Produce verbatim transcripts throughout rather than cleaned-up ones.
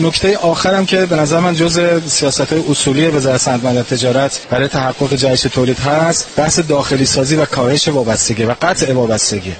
نکته آخرم که به نظر من جزء سیاست‌های اصولی وزارت صنعت و تجارت برای تحقق جهش تولید هست، بحث داخلی سازی و کاهش وابستگی و قطع وابستگی.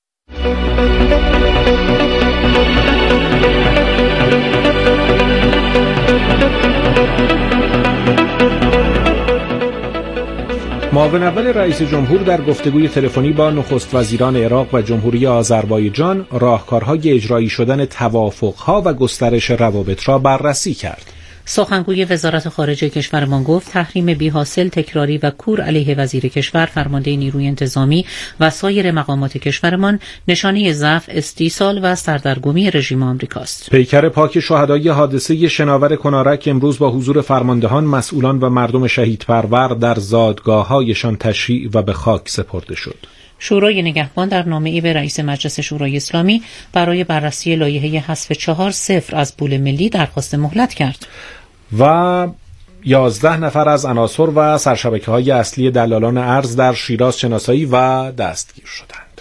معاون اول رئیس جمهور در گفتگوی تلفنی با نخست وزیران عراق و جمهوری آذربایجان راهکارهای اجرایی شدن توافقها و گسترش روابط را بررسی کرد. سخنگوی وزارت خارجه کشورمان گفت تحریم بی‌حاصل، تکراری و کور علیه وزیر کشور، فرمانده نیروی انتظامی و سایر مقامات کشورمان نشانه ضعف، استیصال و سردرگمی رژیم آمریکاست. پیکر پاک شهدای حادثه شناور کنارک امروز با حضور فرماندهان، مسئولان و مردم شهیدپرور در زادگاه‌هایشان تشییع و به خاک سپرده شد. شورای نگهبان در نامه‌ای به رئیس مجلس شورای اسلامی برای بررسی لایحه حذف چهار صفر از پول ملی درخواست مهلت کرد. و یازده نفر از عناصر و سرشبکه‌های اصلی دلالان ارز در شیراز شناسایی و دستگیر شدند.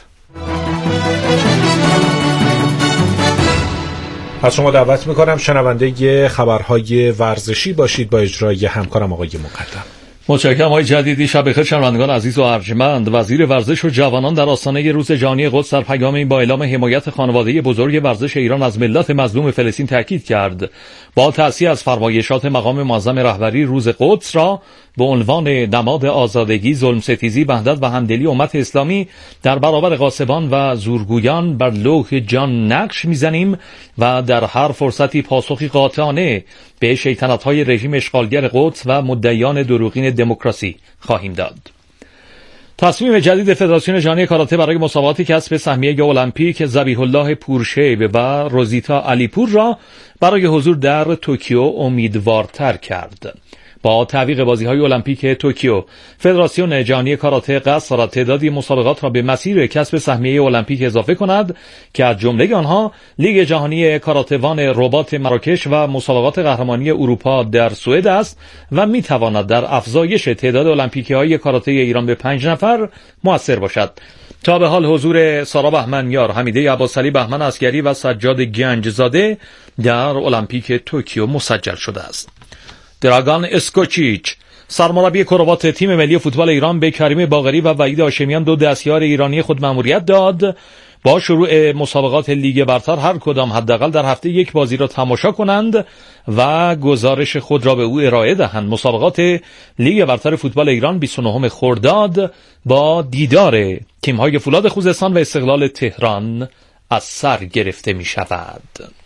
از شما دعوت می‌کنم شنونده خبرهای ورزشی باشید با اجرای همکارم آقای مقدم. متشکرم آقای جدیدی. شب بخیر شنوندگان عزیز و ارجمند. وزیر ورزش و جوانان در آستانه روز جهانی قدس در پیامی با اعلام حمایت خانواده بزرگ ورزش ایران از ملت مظلوم فلسطین تاکید کرد. با تأسیس از فرمایشات مقام معظم رهبری روز قدس را به عنوان نماد آزادگی، ظلم ستیزی، وحدت و همدلی امت اسلامی در برابر غاصبان و زورگویان بر لوح جان نقش میزنیم و در هر فرصتی پاسخی قاطعانه به شیطنت‌های رژیم اشغالگر قدس و مدعیان دروغین دموکراسی خواهیم داد. تصمیم جدید فدراسیون جهانی کاراته برای مسابقات کسب سهمیه المپیک ذبیح الله پورشیب و روزیتا علیپور را برای حضور در توکیو امیدوارتر کرد. با تعویق بازی‌های المپیک توکیو، فدراسیون جهانی کاراته قصد دارد تعدادی مسابقات را به مسیر کسب سهمیه المپیک اضافه کند که از جمله آنها لیگ جهانی کاراته‌وان رباط مراکش و مسابقات قهرمانی اروپا در سوئد است و می‌تواند در افزایش تعداد المپیکی‌های کاراته ایران به پنج نفر مؤثر باشد. تا به حال حضور سارا بهمنیار، حمیده عباسعلی بهمن عسگری و سجاد گنجزاده در المپیک توکیو مسجل شده است. دراگان اسکوچیچ، سرمربی کروات تیم ملی فوتبال ایران، به کریم باقری و وحید هاشمیان، دو دستیار ایرانی خود مأموریت داد با شروع مسابقات لیگ برتر هر کدام حداقل در هفته یک بازی را تماشا کنند و گزارش خود را به او ارائه دهند. مسابقات لیگ برتر فوتبال ایران بیست و نهم خرداد با دیدار تیم‌های فولاد خوزستان و استقلال تهران از سر گرفته می شود.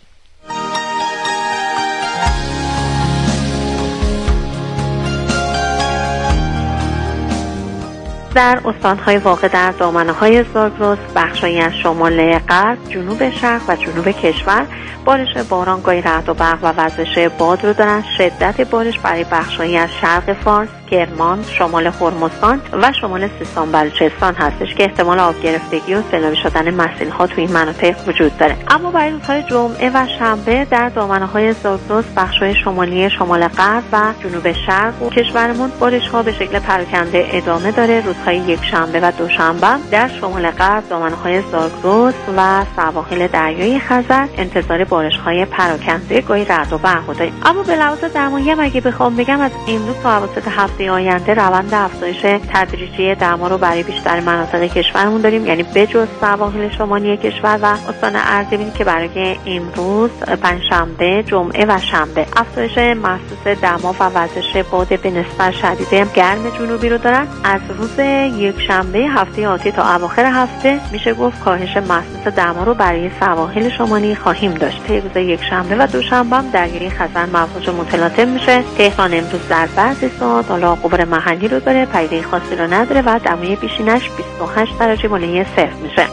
در استان‌های واقع در دامنه‌های زاگرس، بخش‌هایی از شمال غرب، جنوب شرق و جنوب کشور بارش باران، گاهی رعد و برق و وزش باد رو دارن. شدت بارش برای بخش‌هایی از شرق فارس، کرمان، شمال خرمستان و شمال سیستان بلوچستان هستش که احتمال آب گرفتگی و سیلابی شدن مسیل‌ها توی این مناطق وجود داره. اما برای روزهای جمعه و شنبه در دامنه‌های زاگرس، بخش‌های شمالی شمال غرب و جنوب شرق و کشورمون بارش‌ها به شکل پراکنده ادامه داره. روزهای یکشنبه و دوشنبه در شمال غرب، دامنه‌های زاگرس و سواحل دریای خزر انتظار بارش‌های پراکنده گاهی رعد و برق داریم. اما به لحاظ دمایی اگه بخوام بگم از امروز تا اواسط هفته آینده روند افزایش تدریجی دما رو برای بیشتر مناطق کشورمون داریم، یعنی بجز سواحل شمالی کشور و استان اردبیل که برای امروز پنجشنبه، جمعه و شنبه افزایش محسوس دما و وزش باد به نسبت شدید گرم جنوبی رو دارن. از روز یکشنبه هفته آتی تا اواخر هفته میشه گفت کاهش محسوس دما رو برای سواحل شمالی خواهیم داشت. روز یکشنبه و دوشنبه هم دریای خزر موج متلاطم میشه. تهران امروز در بعضی ساعات حالا غبار محلی رو داره، پدیده خاصی رو نداره و دمای بیشینش بیست و هشت درجه بالای صفر میشه.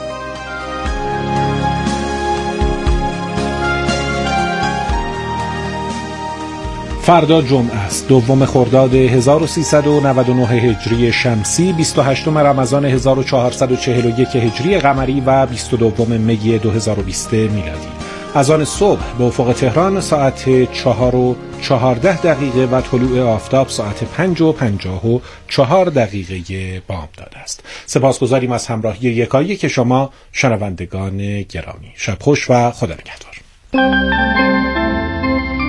فردا جمعه است، دوم خرداد هزار و سیصد و نود و نه هجری شمسی، بیست و هشتم رمضان هزار و چهارصد و چهل و یک هجری قمری و بیست و دوم می دو هزار و بیست میلادی. از آن صبح به افق تهران ساعت چهار و چهارده دقیقه و طلوع آفتاب ساعت پنج و پنجاه و چهار دقیقه بامداد است. سپاسگزاریم از همراهی یکایی که شما شنوندگان گرامی. شب خوش و خدا نگهدار.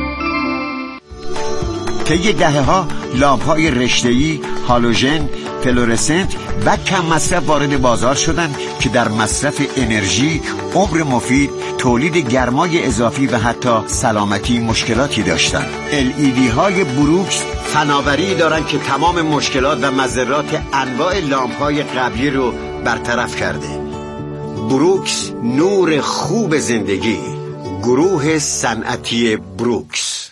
طی دهه‌ها لامپ‌های رشته‌ای، هالوژن، فلورسنت و کم مصرف وارد بازار شدند که در مصرف انرژی، عمر مفید، تولید گرمای اضافی و حتی سلامتی مشکلاتی داشتند. ال ای دی های بروکس فناوری دارند که تمام مشکلات و مضرات انواع لامپ‌های قبلی رو برطرف کرده. بروکس، نور خوب زندگی. گروه صنعتی بروکس.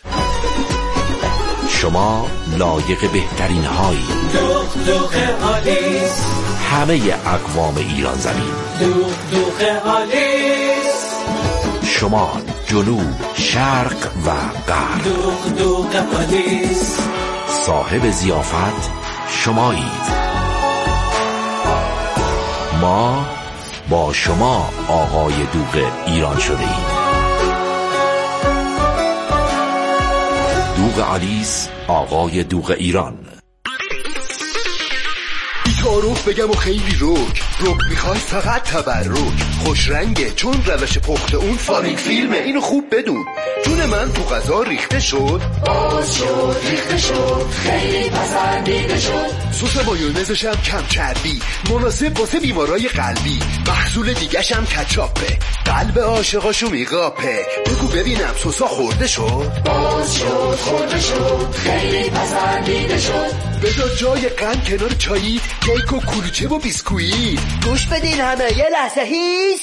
شما لایق بهترین هایی. دوغ دوغ آلیس، همه اقوام ایران زمین. دوغ دوغ آلیس، شمال، جنوب، شرق و غرب. دوغ دوغ آلیس، صاحب ضیافت شمایید. ما با شما آقای دوغ ایران شده ایم. دوغ آلیس، آقای دوغ ایران. تعارف بگم و خیلی روک روک میخوای فقط تبرک. خوش رنگه چون روش پخت اون فاریک فیلمه، اینو خوب بدون. جون من تو غذا ریخته شد، باز شد ریخته شد، خیلی پسندیده شد. سس مایونزش هم کم چربی، مناسب واسه بیمارای قلبی. محصول دیگش هم کچاپه، قلب عاشقاشو میقاپه. بگو ببینم سسا خورده شد، باز شد خورده شد، خیلی پسندیده شد. بذار جای قند کنار چایی، کیک و کلوچه و بیسکویت. گوش بدین همه یه لحظه هیس.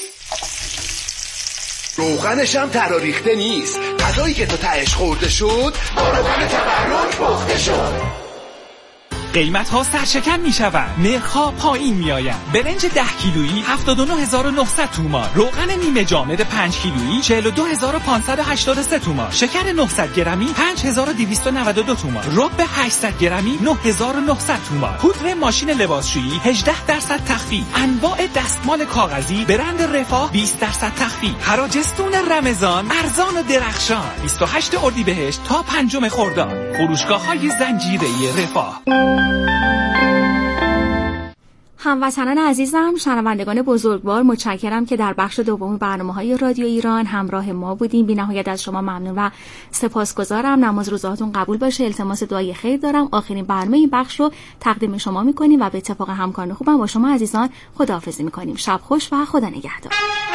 روغنش هم تراریخته نیست، غذایی که تو تهش خورده شد با روغن تبرک پخته شد. قیمت ها سرشکن می شوند، نرخ ها پایین می آیند. برنج ده کیلویی هفتاد و نه هزار و نهصد تومان، روغن نیمه جامد پنج کیلویی چهل و دو هزار و پانصد و هشتاد و سه تومان، شکر نهصد گرمی پنج هزار و دویست و نود و دو تومان، رب هشتصد گرمی نه هزار و نهصد تومان، پودر ماشین لباسشویی هجده درصد تخفیف، انواع دستمال کاغذی برند رفاه بیست درصد تخفیف، حراجستون رمضان ارزان و درخشان. بیست و هشتم اردیبهشت تا پنجم خرداد، فروشگاه‌های زنجیره‌ای رفاه. هموطنان عزیزم، شنوندگان بزرگوار، متشکرم که در بخش دوم برنامه‌های رادیو ایران همراه ما بودیم. بی نهایت از شما ممنون و سپاسگزارم. نماز روزهاتون قبول باشه. التماس دعای خیر دارم. آخرین برنامه این بخش رو تقدیم شما می‌کنیم و به اتفاق همکاران خوبم با شما عزیزان خداحافظی می‌کنیم. شب خوش و خدا نگهدار.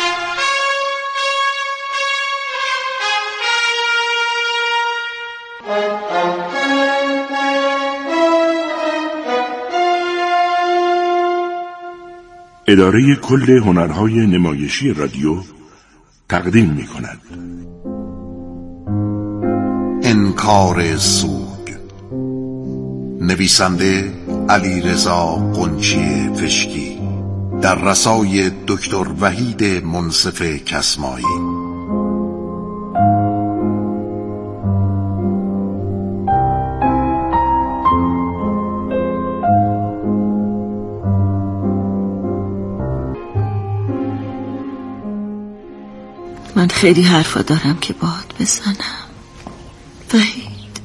اداره کل هنرهای نمایشی رادیو تقدیم می کند انکار سوگ. نویسنده علیرضا قنچی پشکی، در رسای دکتر وحید منصف کسمایی. من خیلی حرفا دارم که باهات بزنم وحید.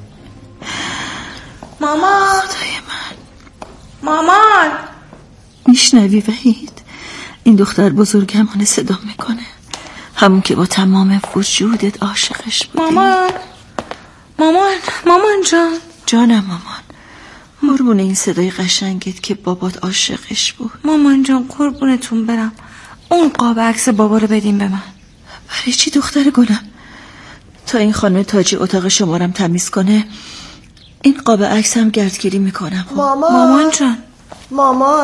مامان، خدای من، مامان، میشنوی وحید؟ این دختر بزرگمانه صدا میکنه، همون که با تمام وجودت عاشقش بودی. مامان، مامان، مامان جان. جانم مامان، قربون این صدای قشنگت که بابات عاشقش بود. مامان جان قربونتون برم، اون قاب عکس بابا رو بدین به من. برای چی دختر گلم؟ تا این خانم تاجی اتاق شمارم تمیز کنه این قاب عکس هم گردگیری میکنم. خب مامان، مامان جان، مامان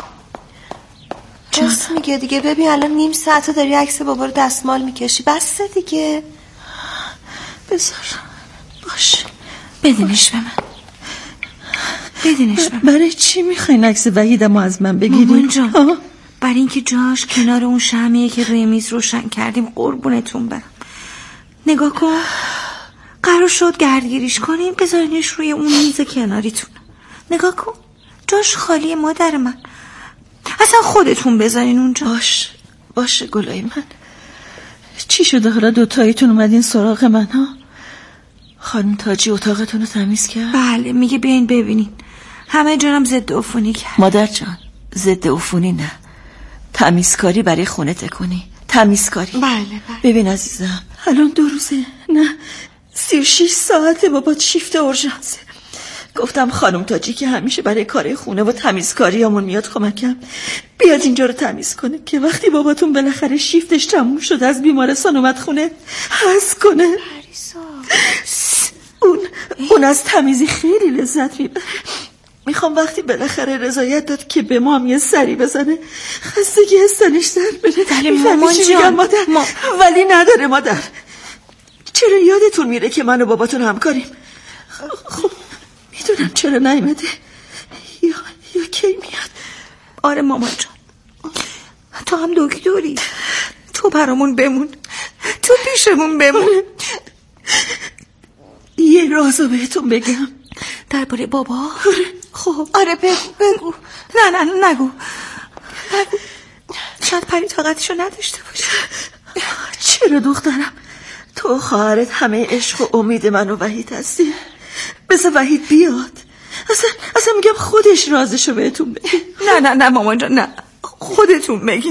جان بس میگه دیگه. ببین الان نیم ساعته داری عکس بابا رو دستمال میکشی، بسته دیگه. بذار باش، بدینش به من، بدینش به من. برای چی میخواین عکس وحیدمو از من بگیری؟ مامان جان، برای اینکه جاش کنار اون شمعیه که روی میز روشن کردیم. قربونتون برم. نگاه کن، قرار شد گردگیریش کنیم، بذارینش روی اون میز کناریتون. نگاه کن، جاش خالیه مادر من. اصلا خودتون بذارین اونجا. باش باشه گلای من. چی شده حالا دوتاییتون اومدین سراغ من ها؟ خانم تاجی اتاقتون رو تمیز کرد؟ بله، میگه بیاین ببینین. همه جانم ضد عفونی کرد. مادر جان، ضد عفونی نه، تمیزکاری برای خونه تکنی. تمیزکاری. بله بله. ببین عزیزم، الان دو روزه، نه سی و شیش ساعته بابا شیفت اورژانسه. گفتم خانم تاجی که همیشه برای کار خونه و تمیزکاریامون میاد کمکم، بیاد اینجا رو تمیز کنه که وقتی باباتون بالاخره شیفتش تموم شد از بیمارستان اومد خونه حس کنه. اون اون از تمیزی خیلی لذت میبره. میخوام وقتی بالاخره رضایت داد که به ما هم یه سری بزنه خستگی هستنش سر بره. ولی مامان جان مادر ما... ولی نداره مادر. چرا یادتون میره که من و باباتون همکاریم؟ خب میدونم چرا نیومده یا یا کی میاد. آره مامان جان، تو هم دکتری، تو برامون بمون، تو پیشمون بمون. یه رازو بهتون بگم درباره بابا. آره خب آره بگو بگو. نه نه نه نگو نگو، شاید پری طاقتشو نداشته باشه. چرا دخترم؟ تو خواهرت همه عشق و امید من و وحید هستی. بذار وحید بیاد. اصلا اصلا میگم خودش رازشو بهتون بگه. نه نه نه مامان جان نه، خودتون بگین.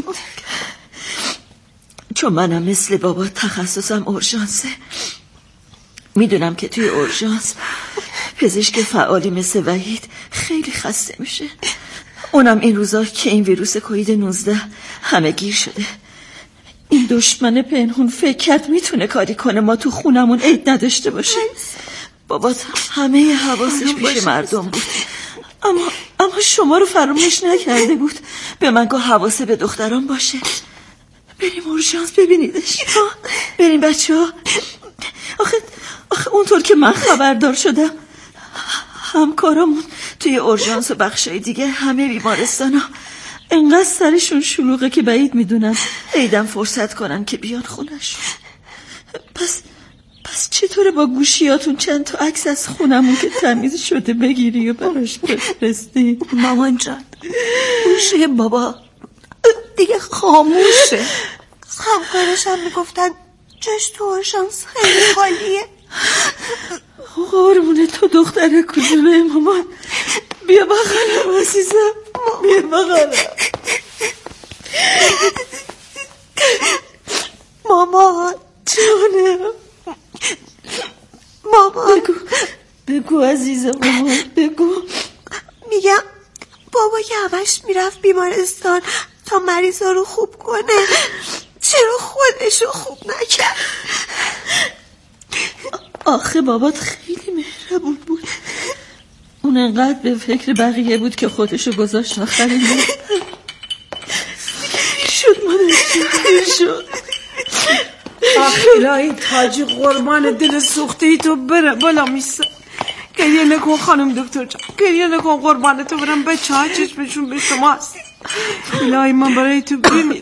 چون منم مثل بابا تخصصم اورژانسه. میدونم که توی اورژانس پزشک فعالی مثل وحید خیلی خسته میشه. اونم این روزا که این ویروس کووید نوزده همه گیر شده. این دشمن پنهون فکر کرد میتونه کاری کنه ما تو خونمون عید نداشته باشیم. بابا همه حواسش پیش مردم بود، اما اما شما رو فراموش نکرده بود. به من گفت حواسه به دختران باشه. بریم اورژانس ببینیدش. بریم بچه ها. آخه آخه اونطور که من خبردار شدم همکارامون توی اورژانس و بخشای دیگه همه بیمارستان ها انقدر سرشون شلوغه که بعید میدونن عیدم فرصت کنن که بیان خونش. پس پس چطوره با گوشیاتون چند تا عکس از خونمون که تمیز شده بگیری و براش بفرستی؟ مامان جان گوشی بابا دیگه خاموشه. همکارش هم میگفتن جاش تو اورژانس خیلی خالیه. قربونه تو دختر کجوله مامان. بیا بغلم عزیزم، بیا بغلم. مامان جانم. مامان بگو بگو عزیزم مامان بگو. میگم بابا که همش میرفت بیمارستان تا مریضا رو خوب کنه، چرا خودشو خوب نکرد؟ آخه بابات خیلی مهربون بود. اون انقدر به فکر بقیه بود که خودشو گذاشت آخرین شد مادر شد. آخ الهی تاجی قربان دل سوخته تو بره بالا میسه. گریه نکن خانم دکتر جان، گریه نکن قربان تو برم. بچه ها چشمشون به شماست. الهی من برای تو بمیرم.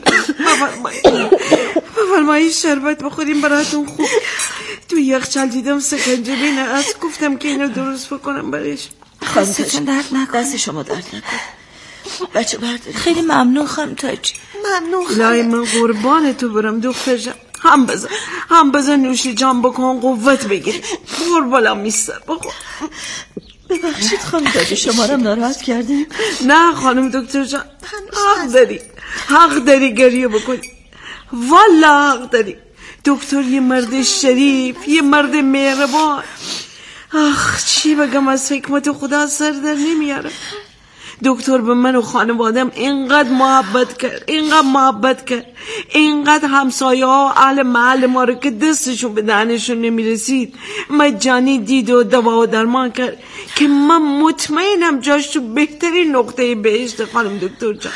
بفرمایی شربت بخوریم براتون خوب. تو یخچال دیدم سکنجه بینه از گفتم که اینو درست بکنم برایش. دستتون درد نکن. دست شما درد نکن. بچه برداری. خیلی ممنون خانم تاجی، ممنون خانم. الهی من قربان تو برم دختر جان. هم بزن هم بزن نوشی جان بکن قوت بگیری. بخور بالا میسته بخور. ببخشید خانم تاجی شما رو ناراحت کردیم. نه خانم دکتر جان حق داری، حق داری گریه بکنی، والا حق داری. دکتر یه مرد شریف، یه مرد مهربان. آخ چی بگم از حکمت خدا سر در نمیاره. دکتر به من و خانوادم اینقدر محبت کرد، اینقدر محبت کرد، اینقدر همسایه ها اهل محل ما رو که دستشون به دهنشون نمیرسید مجانی دید و دوا و درمان کرد که من مطمئنم جاش تو بهترین نقطه بهشت. خانم دکتر جان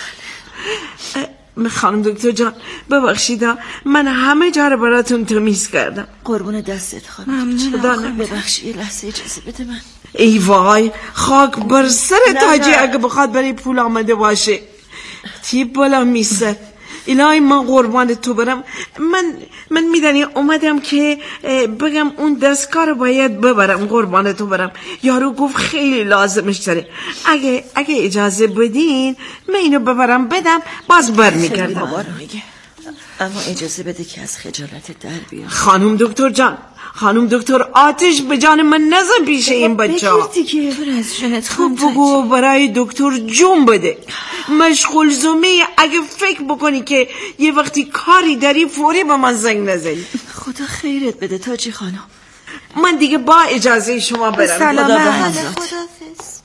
خانم دکتر جان ببخشید من همه جا رو براتون تمیز کردم. قربون دستت خانم. ممنونم. ببخشید یه لحظه اجازه بده من. ای وای خاک بر سر تاجی اگه بخواد برای پول آمده باشه. تیب بالا میسه. الهی من قربان تو برم. من من میدونی اومدم که بگم اون دستگاه رو باید ببرم قربان تو برم. یارو گفت خیلی لازمش داره. اگه اگه اجازه بدین من اینو ببرم بدم باز بر میگردم. بابا رو میگه اما اجازه بده که از خجالت در بیام. خانم دکتر جان، خانم دکتر آتش به جان من نزن پیش این بچه ها. بگیر دیگه بر از جنت خانم بگو برای دکتر جون بده. مشغول زومه اگه فکر بکنی که یه وقتی کاری داری فوری به من زنگ نزنی. خدا خیرت بده تاجی خانم. من دیگه با اجازه شما برم. سلامت. خداحافظ.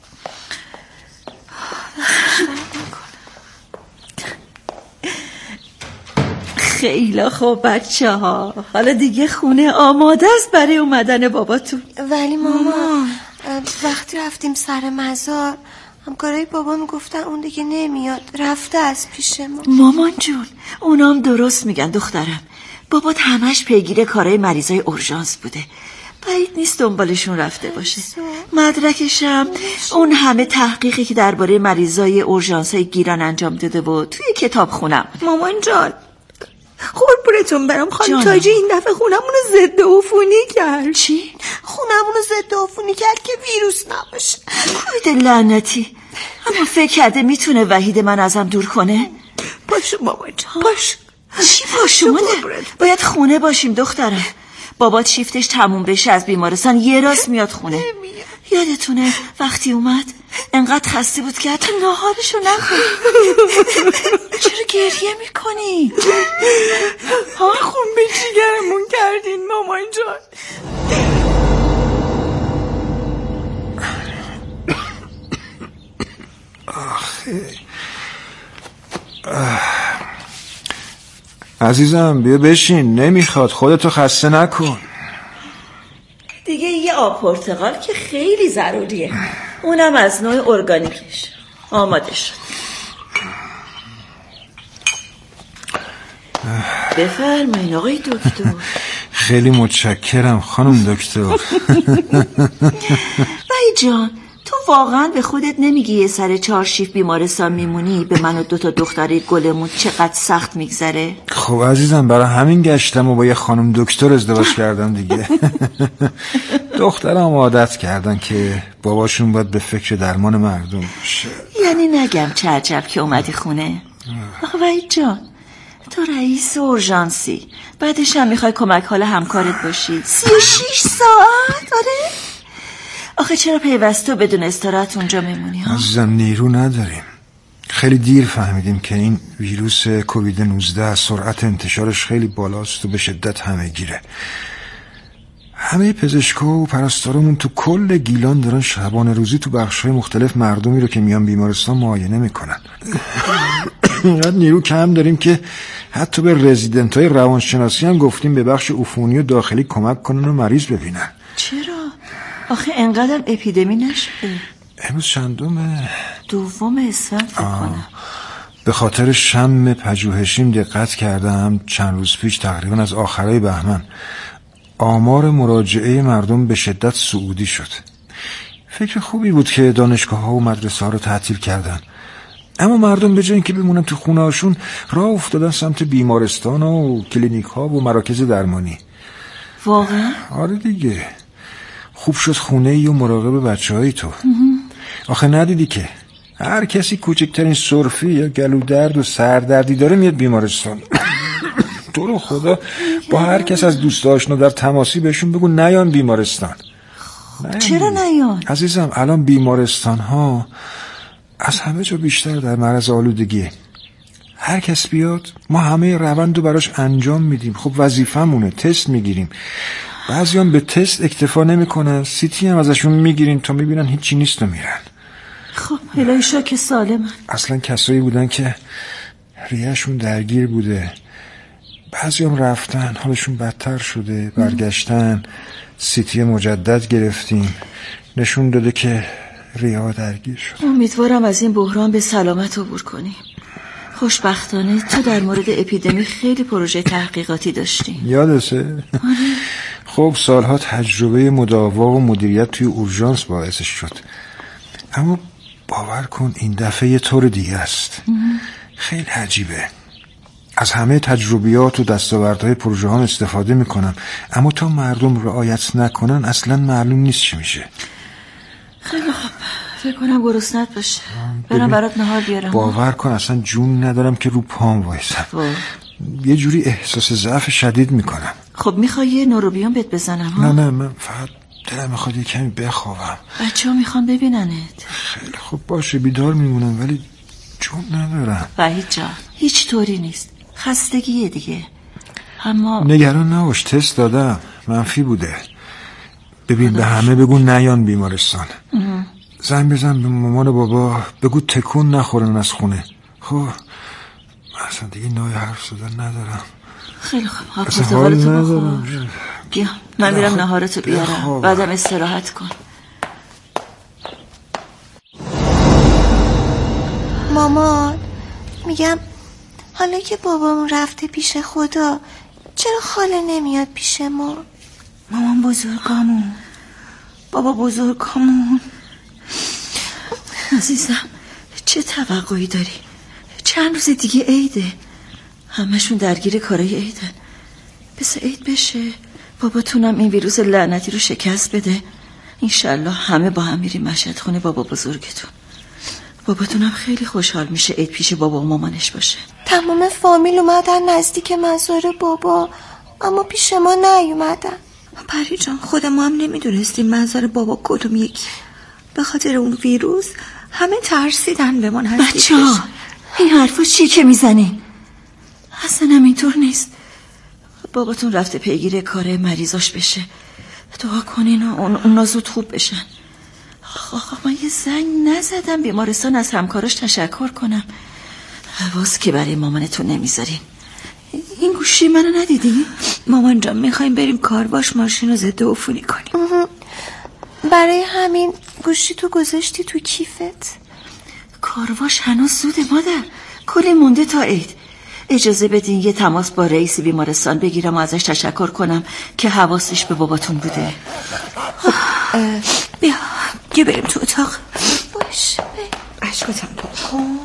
خیلی خوب بچه ها، حالا دیگه خونه آماده است برای اومدن باباتون. ولی مامان وقتی رفتیم سر مزار همکارای بابا میگفتن اون دیگه نمیاد، رفته از پیش ما. مامان جون اونام درست میگن دخترم، بابات همش پیگیر کارهای مریضای اورژانس بوده، بعید نیست دنبالشون رفته باشه. مدرکشم اون همه تحقیقی که درباره مریضای اورژانسای گیلان انجام داده بود توی کتاب خونم. مامان جان قربونتون برم، خانم تاجی این دفعه خونمونو ضد عفونی کرد. چی؟ خونمونو ضد عفونی کرد که ویروس نباشه. کوید لعنتی، اما فکر کرده میتونه وحید من ازم دور کنه؟ پاشو مامان جان پاشو. چی پاشونه؟ باید خونه باشیم دخترم. بابات شیفتش تموم بشه از بیمارستان یه راست میاد خونه. یادتونه وقتی اومد انقدر خسته بود که حتی ناهارشو نخورد. چرا گریه میکنی؟ ها خون به جیگرمون کردین مامان جان. آخه عزیزم بیا بشین، نمیخواد، خودتو خسته نکن. دیگه یه آب پرتقال که خیلی ضروریه، اونم از نوع ارگانیکش. آماده شد. بفرمایین آقای دکتر. خیلی متشکرم خانم دکتر. وای جان تو واقعا به خودت نمیگی یه سر چهار شیف بیمارستان میمونی به من و دوتا دختری گلمون چقدر سخت میگذره؟ خب عزیزم برای همین گشتم و با یه خانم دکتر ازدواج کردم دیگه. دخترم عادت کردن که باباشون باید به فکر درمان مردم باشه. یعنی نگم چه عجب که اومدی خونه. آخه وحید جان تو رئیس اورژانسی، بعدش هم میخوای کمک حال همکارت باشی. سی و شیش ساعت؟ آره آخه چرا پیوسته بدون استراحت اونجا میمونی ها؟ عزیزم نیرو نداریم. خیلی دیر فهمیدیم که این ویروس کووید نوزده سرعت انتشارش خیلی بالاست و به شدت همه گیره. همه پزشکا و پرستارمون تو کل گیلان دارن شبانه روزی تو بخش‌های مختلف مردمی رو که میان بیمارستان معاینه میکنن. اینقدر نیرو کم داریم که حتی به رزیدنت‌های روانشناسی هم گفتیم به بخش عفونی و داخلی کمک کنن و مریض ببینن. چرا؟ آخه انقدر اپیدمی نشده. امروز چندمه؟ دوم اسفند فکر کنم. به خاطر شم پژوهشیم دقت کردم چند روز پیش تقریبا از آخرای بهمن آمار مراجعه مردم به شدت صعودی شد. فکر خوبی بود که دانشگاه ها و مدرسه ها رو تعطیل کردن، اما مردم به جای اینکه بمونن تو خونه هاشون راه افتادن سمت بیمارستان و کلینیک ها و مراکز درمانی. واقعا؟ آره دیگه. خوب شد خونه ای و مراقب بچه های تو. آخه ندیدی که هر کسی کوچکترین سرفی یا گلو درد و سردردی داره میاد بیمارستان. تو رو خدا با هر کس از دوست آشنا در تماسی بهشون بگو نیان بیمارستان. نیان. چرا نیان؟ عزیزم الان بیمارستان ها از همه جا بیشتر در معرض آلودگیه. هر کس بیاد ما همه روند رو براش انجام میدیم. خب وظیفه‌مونه، تست میگیریم. بعضی هم به تست اکتفا نمی کنن، سیتی هم ازشون میگیرین تا میبینن هیچی نیست و میرن. خب الهی شاک سالم. اصلا کسایی بودن که ریهشون درگیر بوده، بعضی هم رفتن حالشون بدتر شده، برگشتن سیتی مجدد گرفتیم، نشون داده که ریه درگیر شده. امیدوارم از این بحران به سلامت عبور کنیم. خوشبختانه تو در مورد اپیدمی خیلی پروژه تحقیقاتی داشتی. یادته؟ خب سالها تجربه مداوا و مدیریت توی اورژانس باعثش شد، اما باور کن این دفعه یه طور دیگه است. خیلی عجیبه. از همه تجربیات و دستاوردهای پروژه هم استفاده میکنم، اما تا مردم رعایت نکنن اصلا معلوم نیست چی میشه. خیلی خوب، فکر کنم گرسنت باشه. برم برات نهار بیارم. باور کن اصلا جون ندارم که رو پام وایسم. یه جوری احساس ضعف شدید میکنم. خب میخوای یه نوروبیون بهت بزنم ها؟ نه نه من فقط دلم میخواد یه کمی بخوابم. بچه ها میخوان ببیننت. خیلی خوب باشه بیدار میمونم ولی جون ندارم. وحید جان هیچ طوری نیست، خستگیه دیگه. اما نگران نباش، تست دادم منفی بوده. ببین به همه بگو نیان بیمارستان. زنگ بزن به مامان و بابا بگو تکون نخورن از خونه. خب اصلا دیگه نای حرف زدن ندارم. خیلی خوب پرتقالتو بخور. بیا من میرم نهارتو بیارم، بعدم استراحت کن. مامان میگم حالا که بابامون رفته پیش خدا چرا خاله نمیاد پیش ما؟ مامان بزرگامون، بابا بزرگامون. عزیزم چه توقعی داری؟ چند روز دیگه عیده، همشون درگیر کارای عیدن. بس عید بشه باباتونم این ویروس لعنتی رو شکست بده، انشالله همه با هم میریم مشهد خونه بابا بزرگتون. باباتونم خیلی خوشحال میشه عید پیش بابا و مامانش باشه. تمام فامیل اومدن نزدیک مزار بابا اما پیش ما نیومدن. پری جان خود ما هم نمیدونستیم مزار بابا کدوم یکی. به خاطر اون ویروس همه ترسیدن به ما نزدیک بچه ها این حرفا چیه که میزنی؟ اصلا هم اینطور نیست. باباتون رفته پیگیر کار مریضاش بشه، دعا کنین و اونا زود خوب بشن. آخه من یه زنگ نزدم بیمارستان از همکاراش تشکر کنم. حواس که برای مامانتون نمیذارین. این گوشی منو ندیدی؟ مامان جان میخوایم بریم کارواش ماشین رو ضد عفونی کنیم. برای همین گوشی تو گذاشتی تو کیفت؟ کارواش هنوز زوده مادر، کلی مونده تا عید. اجازه بدین یه تماس با رئیس بیمارستان بگیرم و ازش تشکر کنم که حواسش به باباتون بوده. بیا بیا بریم تو اتاق. باشه اشکاتم تو کن.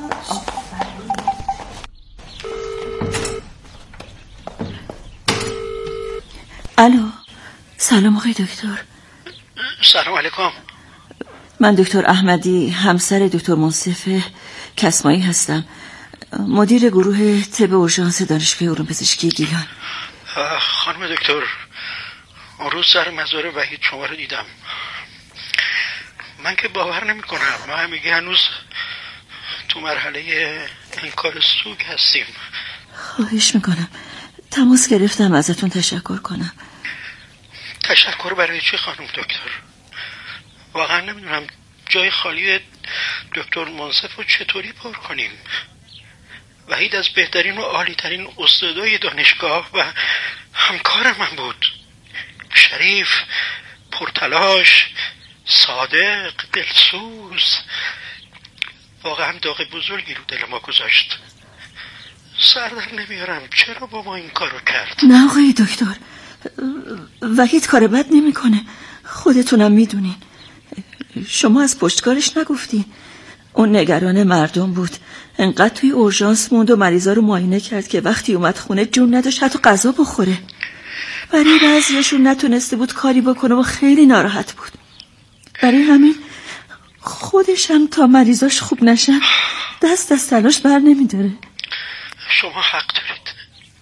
الو سلام آقای دکتر. سلام علیکم. من دکتر احمدی همسر دکتر منصف کسمایی هستم، مدیر گروه طب اورژانس دانشگاه علوم پزشکی گیلان. خانم دکتر اون روز سر مزار وحید شما رو دیدم. من که باور نمی کنم ما همگی هنوز تو مرحله انکار سوگ هستیم. خواهش میکنم تماس گرفتم ازتون تشکر کنم. تشکر برای چی خانم دکتر؟ واقعا نمیدونم جای خالی دکتر منصف رو چطوری پر کنیم. وحید از بهترین و عالیترین استادای دانشگاه و همکار من بود. شریف، پرتلاش، صادق، دلسوز. واقعا داغ بزرگی رو دل ما گذاشت. سر در نمیارم چرا با ما این کارو کرد. نه آقای دکتر، وحید کار بد نمیکنه، خودتونم میدونین. شما از پشتکارش نگفتین. اون نگران مردم بود، انقدر توی اورژانس موند و مریضا رو معاینه کرد که وقتی اومد خونه جون نداشت حتی غذا بخوره. برای بعضیاشون نتونسته بود کاری بکنه و خیلی ناراحت بود. برای همین خودش هم تا مریضاش خوب نشن دست از تلاش بر نمیداره. شما حق دارید،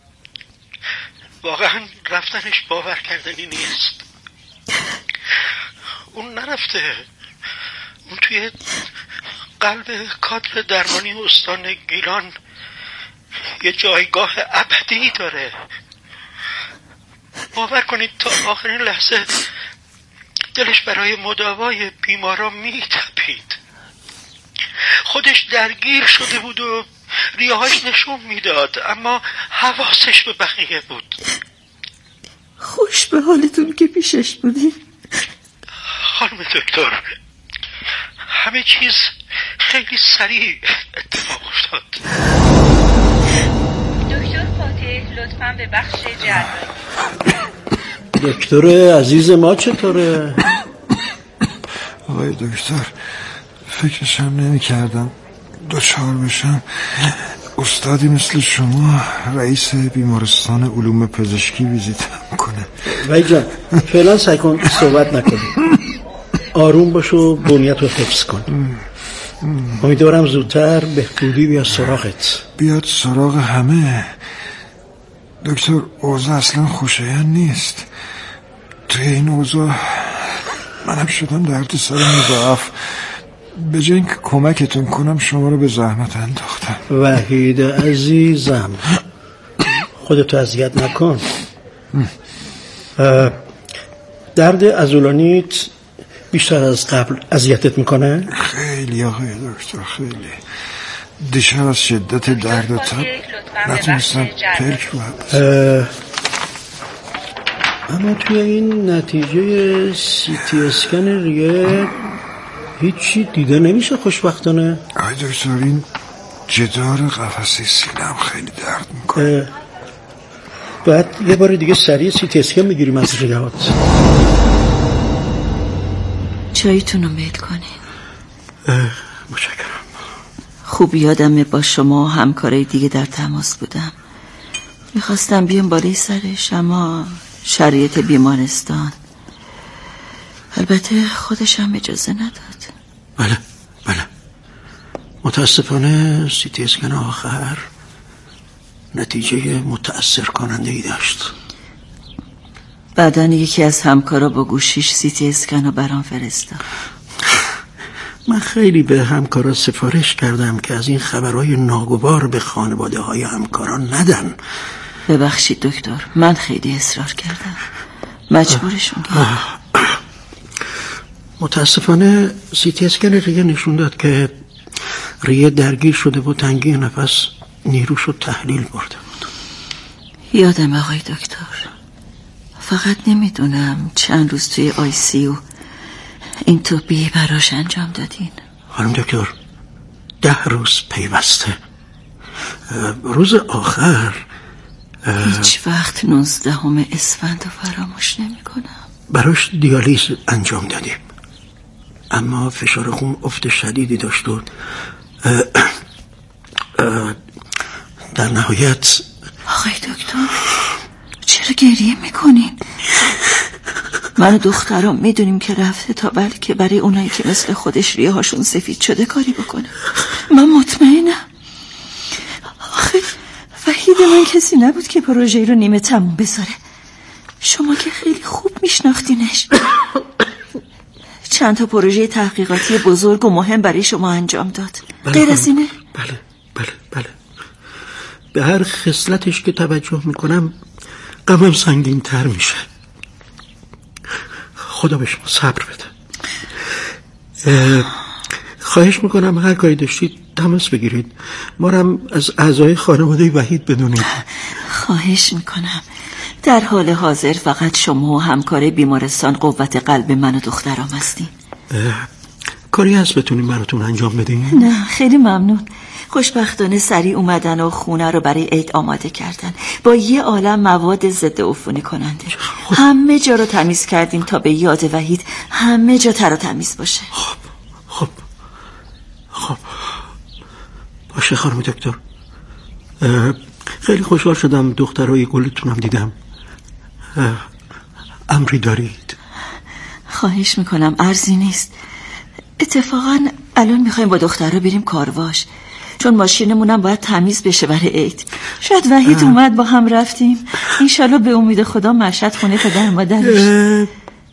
واقعا رفتنش باور کردنی نیست. اون نرفته، اون توی قلب کادر درمانی استان گیلان یه جایگاه ابدی داره. باور کنید تا آخرین لحظه دلش برای مداوای بیمارا میتپید. خودش درگیر شده بود و ریاهاش نشون میداد اما حواسش به بقیه بود. خوش به حالتون که پیشش بودی. خانم دکتر همه چیز خیلی سریع اتفاق افتاد. دکتر فاتح لطفاً به بخش جراحی. دکتر عزیز ما چطوره؟ آقای دکتر فکرشم نمی کردم دوچار بشم استادی مثل شما رئیس بیمارستان علوم پزشکی ویزیتم کنه. وای جان فعلا سعی کن صحبت نکنی، آروم باش و بنیت رو حفظ کن. امیدوارم زودتر بهبودی بیاد سراغت. بیاد سراغ همه. دکتر اوضاع اصلا خوشایند نیست. توی این اوضاع منم شدم درد سر مضاعف. به جای اینکه کمکتون کنم شما رو به زحمت انداختم. وحید عزیزم خودتو اذیت نکن. درد عضلانیت بیشتر از قبل اذیتت میکنه؟ خیلی آقای دکتر، خیلی. دیشب از شدت درد و تب نتونستم پلک کنم. اما توی این نتیجه سی تی اسکن ریه هیچی دیده نمیشه خوشبختانه. آقای دکتر این جدار قفسه سینه‌ام خیلی درد میکنه. باید یه بار دیگه سریع سی تی اسکن بگیریم از ریهات. چایتون رو میل کنین. متشکرم. خوب یادمه با شما و همکارای دیگه در تماس بودم. میخواستم بیام بالای سرش اما شرایط بیمارستان، البته خودش هم اجازه نداد. بله بله متاسفانه سی تی اسکن آخر نتیجه متأثر کننده ای داشت. بعداً یکی از همکارا با گوشیش سی تی اسکن رو برام فرستاد. من خیلی به همکارا سفارش کردم که از این خبرهای ناگوار به خانواده های همکاران ندن. ببخشید دکتر، من خیلی اصرار کردم، مجبورشون کردم. متاسفانه سی تی اسکن ریه نشون داد که ریه درگیر شده و تنگی نفس نیروشو تحلیل برده بود. یادم آقای دکتر، فقط نمیدونم چند روز توی آی سی یو این توبی براش انجام دادین. خانم دکتر ده روز پیوسته. روز آخر هیچ وقت نوزدهم اسفند رو فراموش نمی کنم. براش دیالیز انجام دادیم اما فشار خون افت شدیدی داشت و اه اه در نهایت. آقای دکتر چرا گریه میکنین؟ من و دخترم میدونیم که رفته تا بلکه برای اونایی که مثل خودش ریه هاشون سفید شده کاری بکنه. من مطمئنم. آخه وحید من کسی نبود که پروژه رو نیمه تموم بذاره. شما که خیلی خوب میشناختینش. چند تا پروژه تحقیقاتی بزرگ و مهم برای شما انجام داد. غیر از اینه؟ بله بله بله. به هر خصلتش که توجه میکنم غمم سنگین تر میشه. خدا به شما صبر بده. خواهش میکنم هر کاری داشتید تماس بگیرید، ما هم از اعضای خانواده وحید بدونید. خواهش میکنم. در حال حاضر فقط شما و همکار بیمارستان قوت قلب من و دخترام هستین. کاری هست بتونیم براتون انجام بدیم؟ نه خیلی ممنون. خوشبختانه سریع اومدن و خونه رو برای عید آماده کردن با یه عالم مواد ضد عفونی کننده. همه جا رو تمیز کردیم تا به یاد وحید همه جا تر و تمیز باشه. خب خب خب باشه خانم دکتر. خیلی خوشحال شدم دخترای گلتونم دیدم. امری دارید؟ خواهش میکنم، عرضی نیست. اتفاقا الان میخوایم با دخترها بریم کارواش چون ماشینمونم باید تمیز بشه برای عید. شاید وحید اومد با هم رفتیم. انشالله به امید خدا مشهد خونه پدر مادرش.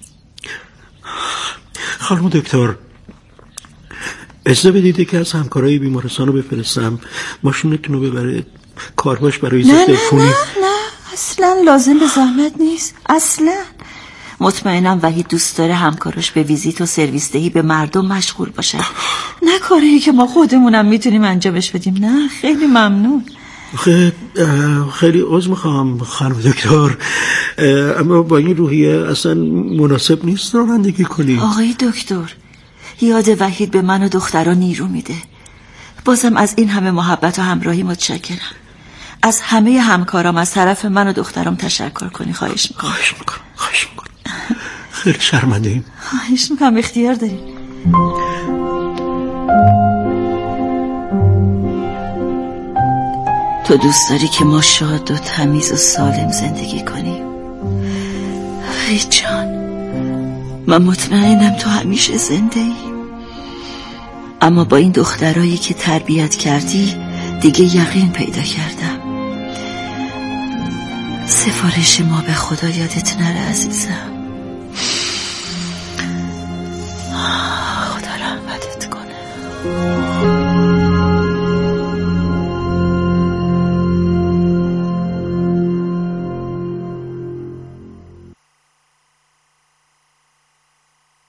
خانم دکتر اجازه بدید که از همکارای بیمارستان رو بفرستم ماشینتون رو ببره کارواش برای ضد عفونی. نه نه نه اصلا لازم به زحمت نیست. اصلا مطمئنم وحید دوست داره همکاراش به ویزیت و سرویس دهی به مردم مشغول باشه، نه کاری که ما خودمونم میتونیم انجامش بدیم. نه خیلی ممنون. خیلی خیلی عذر میخوام خانم دکتر اما با این روحیه اصلا مناسب نیست رانندگی کنید. آقای دکتر یاد وحید به من و دختران نیرو میده. بازم از این همه محبت و همراهی متشکرم. از همه همکارام از طرف من و دخترام تشکر کنی. خواهش میکنم. خواهش میکنم. خواهش میکنم. خیلی شرمنده ایم. خواهش میکنم، اختیار داریم. تو دوست داری که ما شاد و تمیز و سالم زندگی کنیم؟ وحید جان من مطمئنم تو همیشه زنده ای، اما با این دخترایی که تربیت کردی دیگه یقین پیدا کردم. سفارش ما به خدا یادت نره عزیزم. خدا رحمتت کنه.